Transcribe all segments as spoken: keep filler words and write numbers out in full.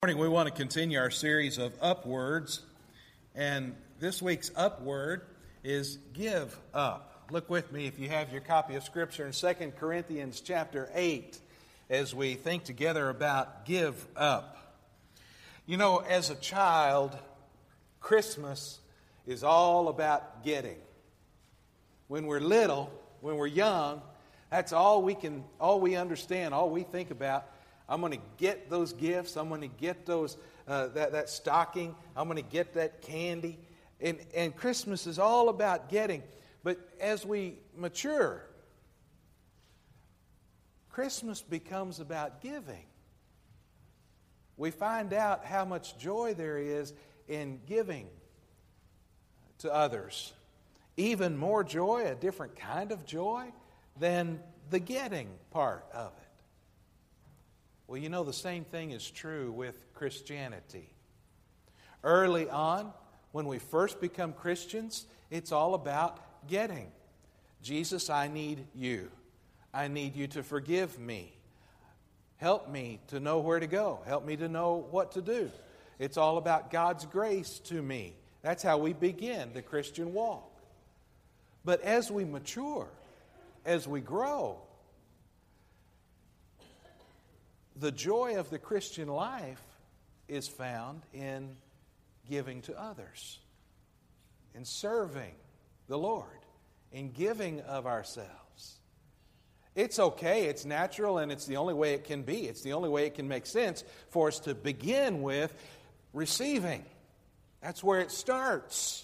Morning, we want to continue our series of upwards, and this week's upward is give up. Look with me if you have your copy of Scripture in Second Corinthians chapter eight as we think together about give up. You know, as a child, Christmas is all about getting. When we're little, when we're young, that's all we can, all we understand, all we think about. I'm going to get those gifts. I'm going to get those uh, that, that stocking. I'm going to get that candy. And, and Christmas is all about getting. But as we mature, Christmas becomes about giving. We find out how much joy there is in giving to others. Even more joy, a different kind of joy, than the getting part of it. Well, you know, the same thing is true with Christianity. Early on, when we first become Christians, it's all about getting. Jesus, I need you. I need you to forgive me. Help me to know where to go. Help me to know what to do. It's all about God's grace to me. That's how we begin the Christian walk. But as we mature, as we grow, the joy of the Christian life is found in giving to others, in serving the Lord, in giving of ourselves. It's okay, it's natural, and it's the only way it can be. It's the only way it can make sense for us to begin with receiving. That's where it starts.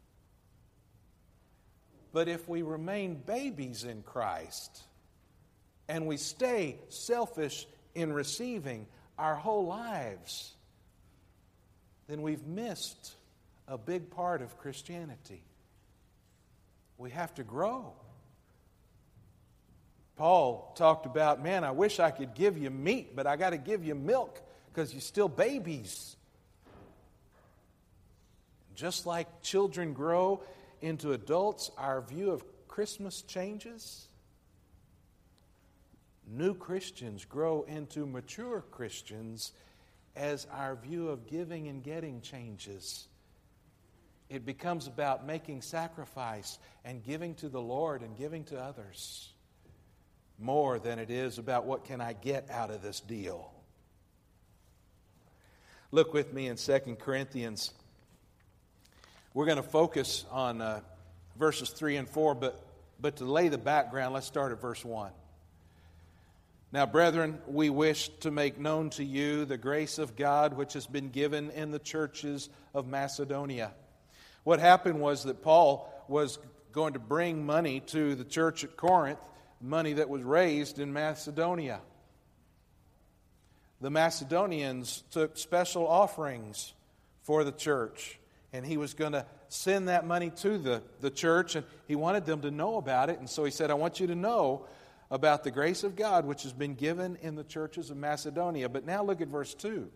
But if we remain babies in Christ and we stay selfish in receiving our whole lives, then we've missed a big part of Christianity. We have to grow. Paul talked about, man, I wish I could give you meat, but I got to give you milk because you're still babies. Just like children grow into adults, our view of Christmas changes. New Christians grow into mature Christians as our view of giving and getting changes. It becomes about making sacrifice and giving to the Lord and giving to others more than it is about what can I get out of this deal. Look with me in Second Corinthians. We're going to focus on uh, verses three and four, but, but to lay the background, let's start at verse one. Now, brethren, we wish to make known to you the grace of God which has been given in the churches of Macedonia. What happened was that Paul was going to bring money to the church at Corinth, money that was raised in Macedonia. The Macedonians took special offerings for the church, and he was going to send that money to the, the church, and he wanted them to know about it. And so he said, I want you to know about the grace of God which has been given in the churches of Macedonia. But now look at verse two.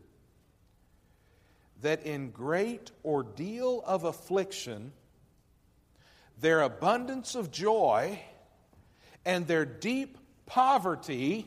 That in great ordeal of affliction, their abundance of joy and their deep poverty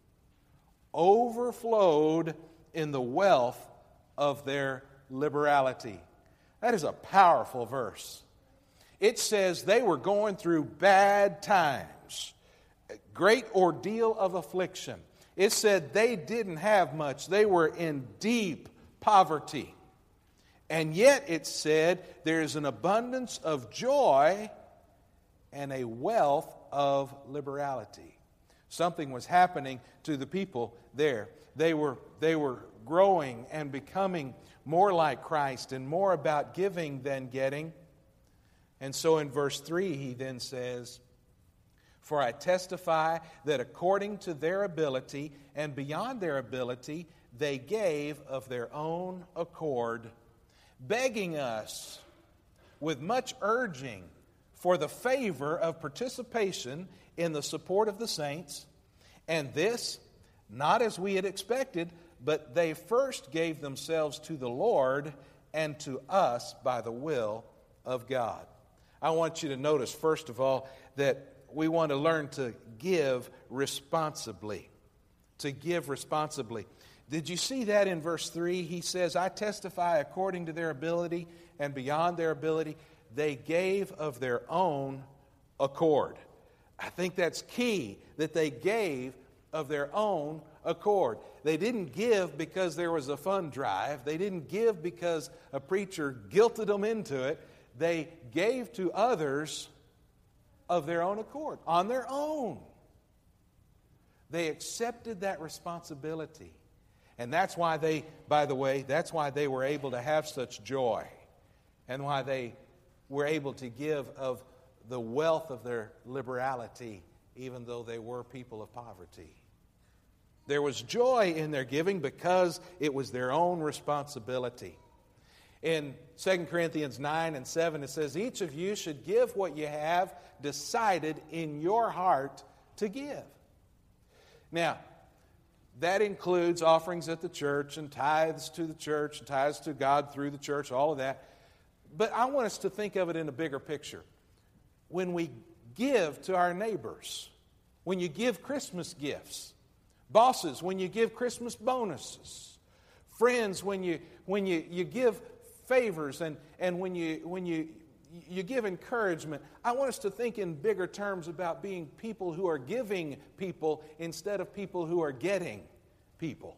overflowed in the wealth of their liberality. That is a powerful verse. It says they were going through bad times. Great ordeal of affliction. It said they didn't have much. They were in deep poverty. And yet it said there is an abundance of joy and a wealth of liberality. Something was happening to the people there. They were, they were growing and becoming more like Christ and more about giving than getting. And so in verse three he then says, for I testify that according to their ability and beyond their ability, they gave of their own accord, begging us with much urging for the favor of participation in the support of the saints. And this, not as we had expected, but they first gave themselves to the Lord and to us by the will of God. I want you to notice, first of all, that we want to learn to give responsibly. To give responsibly. Did you see that in verse three? He says, I testify according to their ability and beyond their ability. They gave of their own accord. I think that's key, that they gave of their own accord. They didn't give because there was a fund drive. They didn't give because a preacher guilted them into it. They gave to others of their own accord, on their own. They accepted that responsibility. And that's why they, by the way, that's why they were able to have such joy, and why they were able to give of the wealth of their liberality, even though they were people of poverty. There was joy in their giving because it was their own responsibility. In Second Corinthians nine and seven, it says, each of you should give what you have decided in your heart to give. Now, that includes offerings at the church and tithes to the church, and tithes to God through the church, all of that. But I want us to think of it in a bigger picture. When we give to our neighbors, when you give Christmas gifts, bosses, when you give Christmas bonuses, friends, when you when you, you give favors, and, and when you when you you give encouragement, I want us to think in bigger terms about being people who are giving people instead of people who are getting people.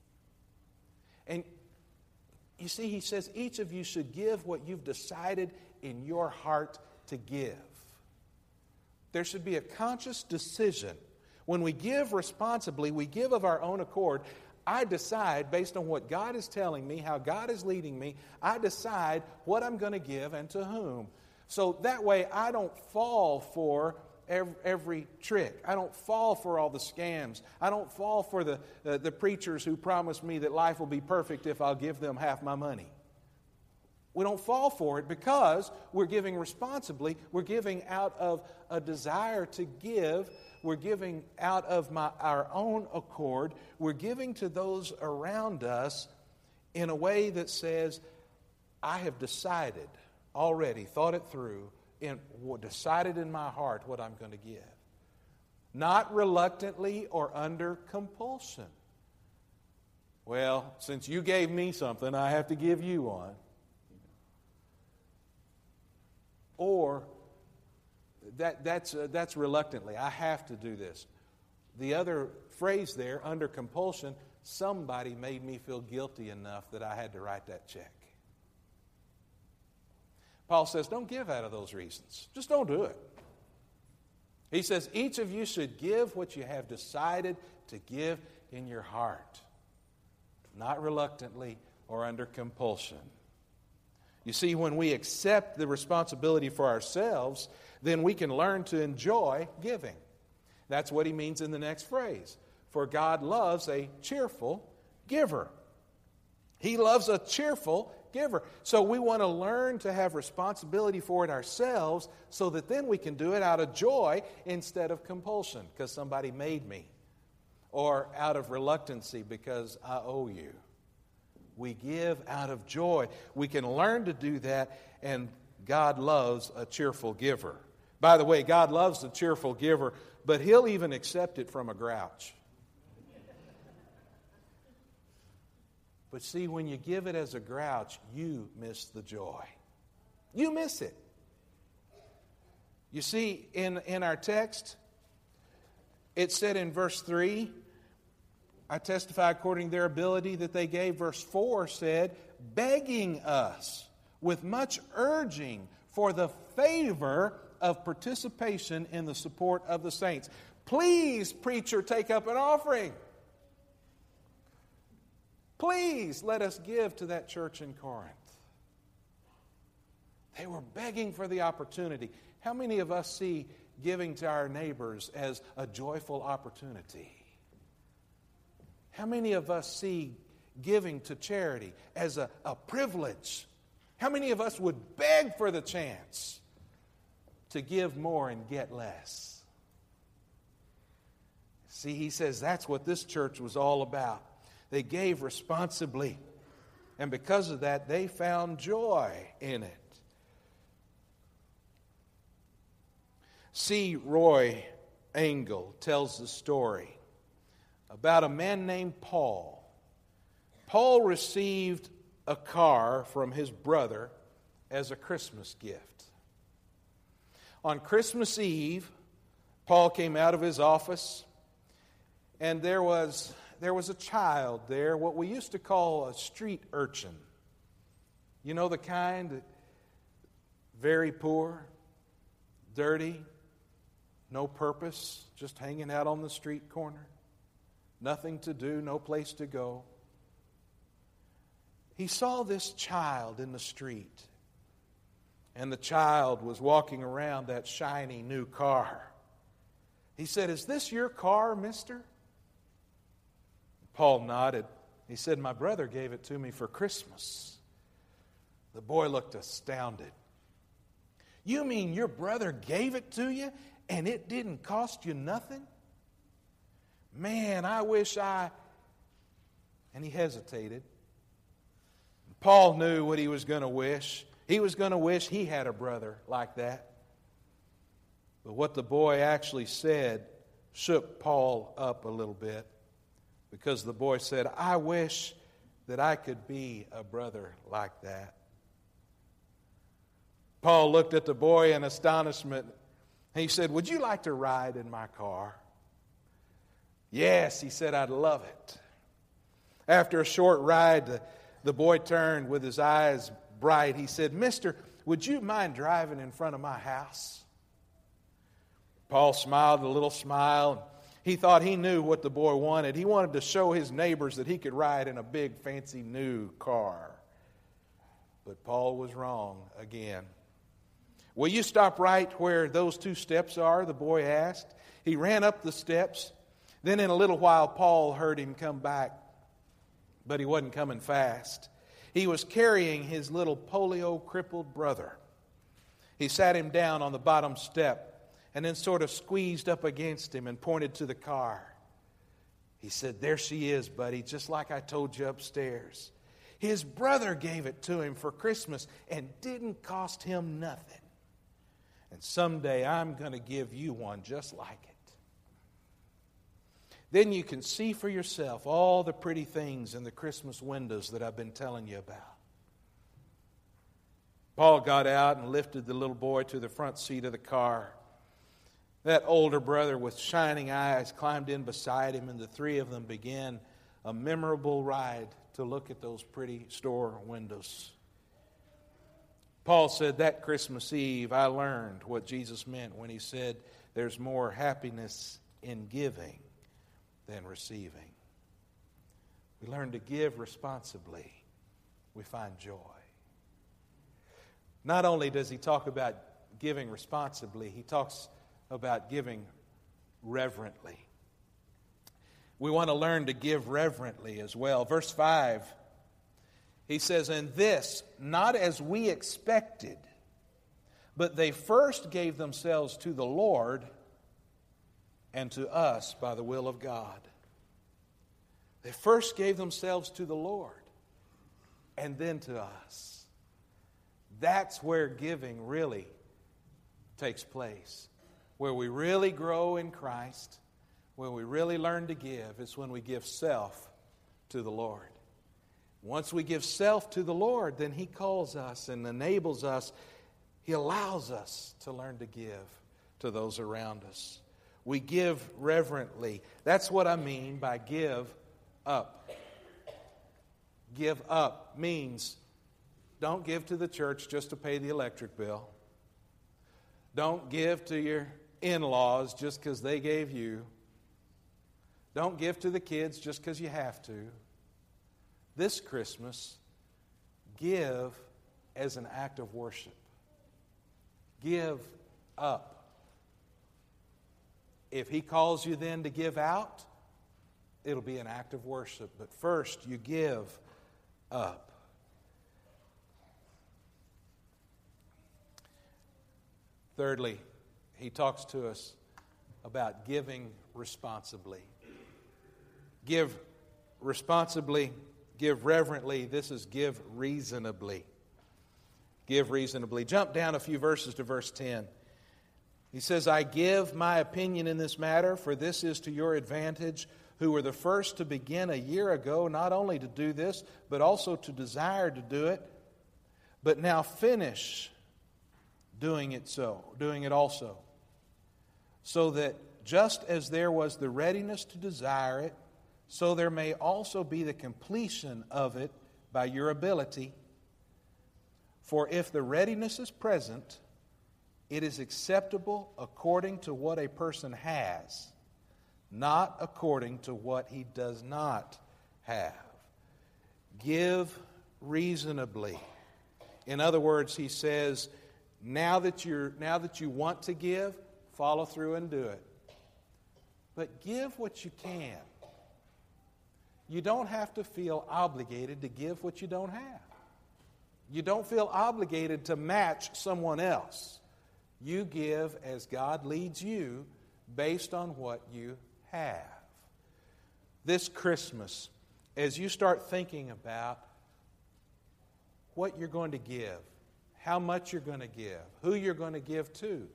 And you see, he says each of you should give what you've decided in your heart to give. There should be a conscious decision. When we give responsibly, we give of our own accord. I decide, based on what God is telling me, how God is leading me, I decide what I'm going to give and to whom. So that way I don't fall for every, every trick. I don't fall for all the scams. I don't fall for the, uh, the preachers who promise me that life will be perfect if I'll give them half my money. We don't fall for it because we're giving responsibly. We're giving out of a desire to give. We're giving out of my, our own accord. We're giving to those around us in a way that says, I have decided already, thought it through, and decided in my heart what I'm going to give. Not reluctantly or under compulsion. Well, since you gave me something, I have to give you one. Or that, that's, uh, that's reluctantly. I have to do this. The other phrase there, under compulsion, somebody made me feel guilty enough that I had to write that check. Paul says, don't give out of those reasons. Just don't do it. He says, each of you should give what you have decided to give in your heart, not reluctantly or under compulsion. You see, when we accept the responsibility for ourselves, then we can learn to enjoy giving. That's what he means in the next phrase. For God loves a cheerful giver. He loves a cheerful giver. So we want to learn to have responsibility for it ourselves so that then we can do it out of joy instead of compulsion because somebody made me, or out of reluctancy because I owe you. We give out of joy. We can learn to do that, and God loves a cheerful giver. By the way, God loves a cheerful giver, but He'll even accept it from a grouch. But see, when you give it as a grouch, you miss the joy. You miss it. You see, in, in our text, it said in verse three, I testify according to their ability that they gave. Verse four said, begging us with much urging for the favor of participation in the support of the saints. Please, preacher, take up an offering. Please let us give to that church in Corinth. They were begging for the opportunity. How many of us see giving to our neighbors as a joyful opportunity? How many of us see giving to charity as a, a privilege? How many of us would beg for the chance to give more and get less? See, he says that's what this church was all about. They gave responsibly, and because of that, they found joy in it. C. Roy Engel tells the story about a man named Paul Paul received a car from his brother as a Christmas gift. On Christmas Eve, Paul came out of his office, and there was, there was a child there, what we used to call a street urchin. You know the kind that very poor, dirty, no purpose, just hanging out on the street corner. Nothing to do, no place to go. He saw this child in the street, and the child was walking around that shiny new car. He said, "Is this your car, mister?" Paul nodded. He said, "My brother gave it to me for Christmas." The boy looked astounded. "You mean your brother gave it to you and it didn't cost you nothing? Man, I wish I..." And he hesitated. Paul knew what he was going to wish. He was going to wish he had a brother like that. But what the boy actually said shook Paul up a little bit, because the boy said, "I wish that I could be a brother like that." Paul looked at the boy in astonishment. He said, "Would you like to ride in my car?" "Yes," he said, "I'd love it." After a short ride, the, the boy turned with his eyes bright. He said, "Mister, would you mind driving in front of my house?" Paul smiled a little smile. He thought he knew what the boy wanted. He wanted to show his neighbors that he could ride in a big, fancy, new car. But Paul was wrong again. "Will you stop right where those two steps are?" the boy asked. He ran up the steps. Then in a little while, Paul heard him come back. But he wasn't coming fast. He was carrying his little polio-crippled brother. He sat him down on the bottom step and then sort of squeezed up against him and pointed to the car. He said, "There she is, buddy, just like I told you upstairs. His brother gave it to him for Christmas and didn't cost him nothing. And someday I'm going to give you one just like it." Then you can see for yourself all the pretty things in the Christmas windows that I've been telling you about. Paul got out and lifted the little boy to the front seat of the car. That older brother with shining eyes climbed in beside him, and the three of them began a memorable ride to look at those pretty store windows. Paul said that Christmas Eve, I learned what Jesus meant when he said there's more happiness in giving than receiving. We learn to give responsibly. We find joy. Not only does he talk about giving responsibly, he talks about giving reverently. We want to learn to give reverently as well. Verse five, he says, "And this, not as we expected, but they first gave themselves to the Lord and to us by the will of God." They first gave themselves to the Lord and then to us. That's where giving really takes place. Where we really grow in Christ, where we really learn to give, is when we give self to the Lord. Once we give self to the Lord, then He calls us and enables us. He allows us to learn to give to those around us. We give reverently. That's what I mean by give up. Give up means don't give to the church just to pay the electric bill. Don't give to your in-laws just because they gave you. Don't give to the kids just because you have to. This Christmas, give as an act of worship. Give up. If He calls you then to give out, it'll be an act of worship. But first, you give up. Thirdly, he talks to us about giving responsibly. Give responsibly, give reverently. This is give reasonably. Give reasonably. Jump down a few verses to verse ten. He says, "I give my opinion in this matter, for this is to your advantage. who were the first to begin a year ago, not only to do this, but also to desire to do it, but now finish doing it so, doing it also. So that just as there was the readiness to desire it, so there may also be the completion of it by your ability. For if the readiness is present, it is acceptable according to what a person has, not according to what he does not have. Give reasonably. In other words, he says, now that you're now that you want to give, follow through and do it. But give what you can. You don't have to feel obligated to give what you don't have. You don't feel obligated to match someone else. You give as God leads you based on what you have. This Christmas, as you start thinking about what you're going to give, how much you're going to give, who you're going to give to,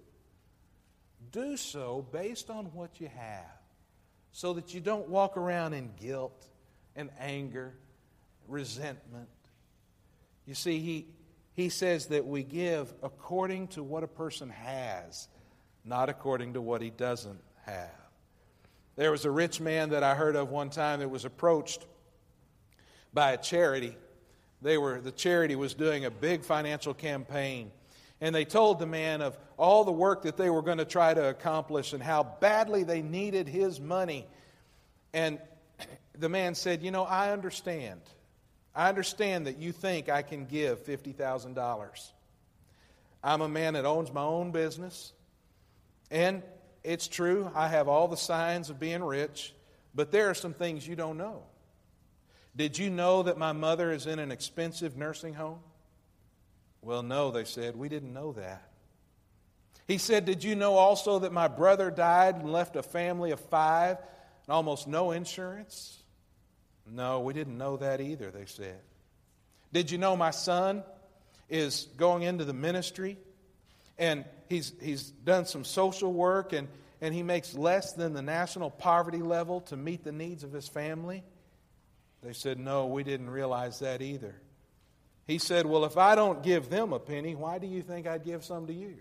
do so based on what you have, so that you don't walk around in guilt and anger, resentment. You see, he, he says that we give according to what a person has, not according to what he doesn't have. There was a rich man that I heard of one time that was approached by a charity. They were the charity was doing a big financial campaign, and they told the man of all the work that they were going to try to accomplish and how badly they needed his money. And the man said, you know, I understand. I understand that you think I can give fifty thousand dollars. I'm a man that owns my own business, and it's true, I have all the signs of being rich, but there are some things you don't know. Did you know that my mother is in an expensive nursing home? Well, no, they said. We didn't know that. He said, did you know also that my brother died and left a family of five and almost no insurance? No, we didn't know that either, they said. Did you know my son is going into the ministry and he's he's done some social work and, and he makes less than the national poverty level to meet the needs of his family? They said, no, we didn't realize that either. He said, well, if I don't give them a penny, why do you think I'd give some to you?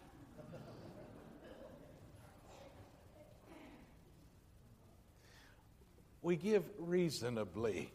We give reasonably.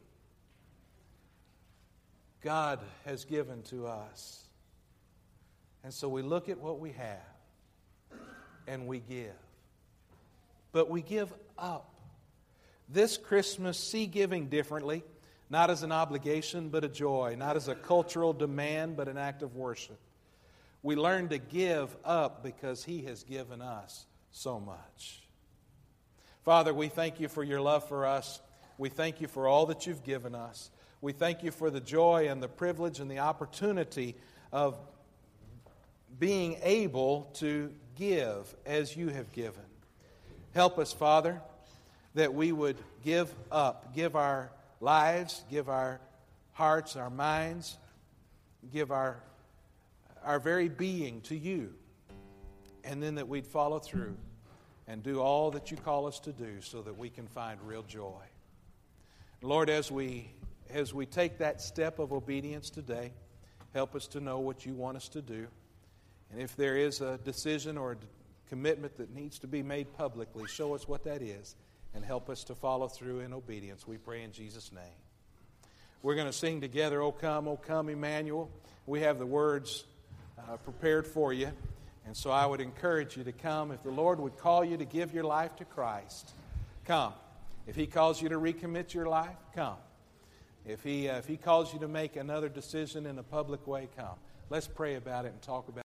God has given to us. And so we look at what we have and we give. But we give up. This Christmas, see giving differently, not as an obligation but a joy, not as a cultural demand but an act of worship. We learn to give up because He has given us so much. Father, we thank You for Your love for us. We thank You for all that You've given us. We thank You for the joy and the privilege and the opportunity of being able to give as You have given. Help us, Father, that we would give up, give our lives, give our hearts, our minds, give our, our very being to You, and then that we'd follow through and do all that You call us to do so that we can find real joy. Lord, as we as we take that step of obedience today, help us to know what You want us to do. And if there is a decision or a commitment that needs to be made publicly, show us what that is and help us to follow through in obedience. We pray in Jesus' name. We're going to sing together, O Come, O Come, Emmanuel. We have the words uh, prepared for you. And so I would encourage you to come. If the Lord would call you to give your life to Christ, come. If He calls you to recommit your life, come. If He, uh, if He calls you to make another decision in a public way, come. Let's pray about it and talk about it.